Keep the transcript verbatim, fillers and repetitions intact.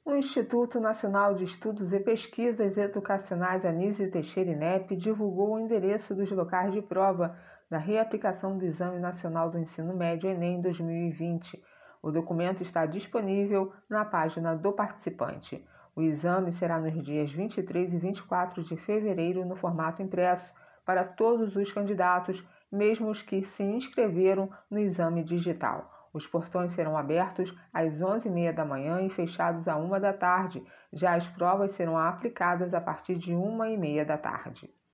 O Instituto Nacional de Estudos e Pesquisas Educacionais Anísio Teixeira INEP divulgou o endereço dos locais de prova da reaplicação do Exame Nacional do Ensino Médio Enem dois mil e vinte. O documento está disponível na página do participante. O exame será nos dias vinte e três e vinte e quatro de fevereiro no formato impresso para todos os candidatos, mesmo os que se inscreveram no exame digital. Os portões serão abertos às onze e meia da manhã e fechados à uma da tarde. Já as provas serão aplicadas a partir de uma e meia da tarde.